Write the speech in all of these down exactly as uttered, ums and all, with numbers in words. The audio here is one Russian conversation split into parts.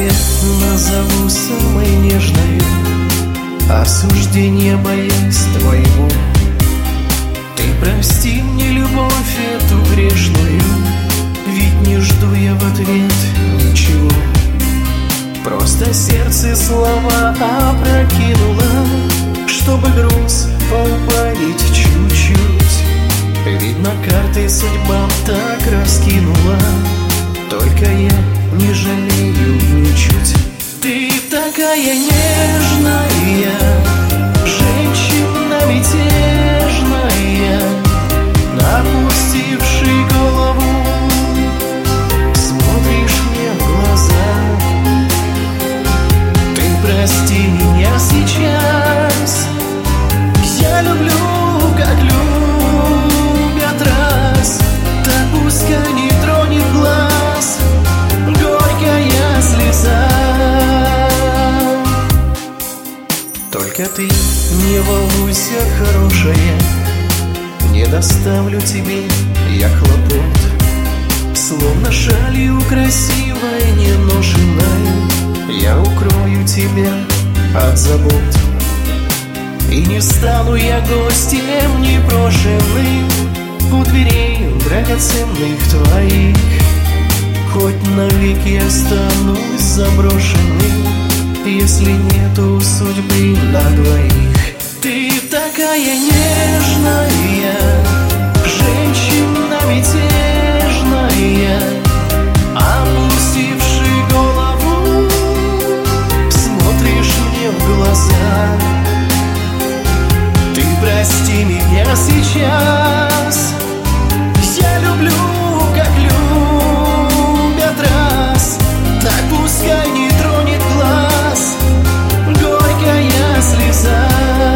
я назову самой нежной, осуждения боясь твоего. Ты прости мне любовь эту грешную, ведь не жду я в ответ ничего. Просто сердце слова опрокинуло, чтобы груз поубавить чуть-чуть. Видно, карты судьба так раскинула, только я не жалею ничуть. Ты такая нежная, женщина мятежная, опустивший голову, смотришь мне в глаза. Ты прости меня сейчас, я люблю, как любят раз. Так пускай не тронет глаз горькая слеза. Только ты не волнуйся, хорошая, не доставлю тебе я хлопот. Словно шалью красивой, неношенной, я укрою тебя от забот. И не стану я гостем непрошенным у дверей драгоценных твоих. Хоть навеки останусь заброшенным, если нету судьбы на двоих. Ты такая нежная, женщина мятежная, опустивший голову, смотришь мне в глаза. Ты прости меня сейчас, я люблю, как любят раз. Так пускай не тронет глаз горькая слеза.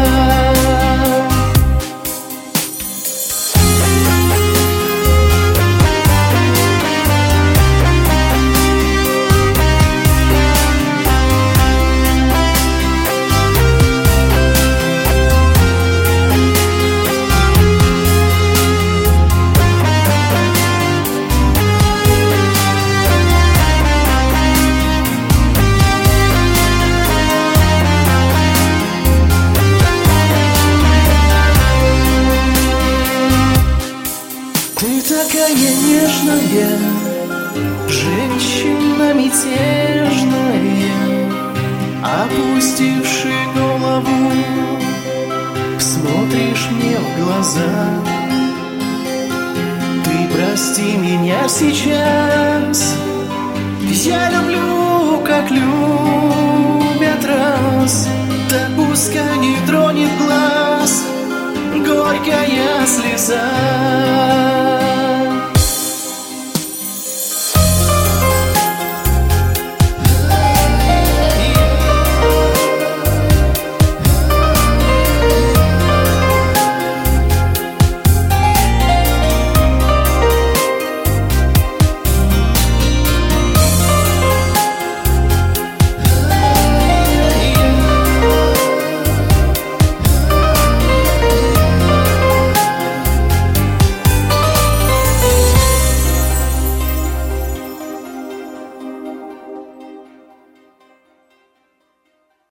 Такая нежная, женщина мятежная, опустивший голову, смотришь мне в глаза. Ты прости меня сейчас, я люблю, как любят раз. Так пускай не тронет глаз горькая слеза.